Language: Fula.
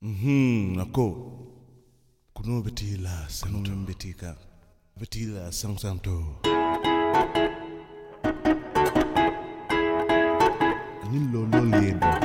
Nako. Kuno betila santo. Betika. Betila santo. Ani lolo ledo.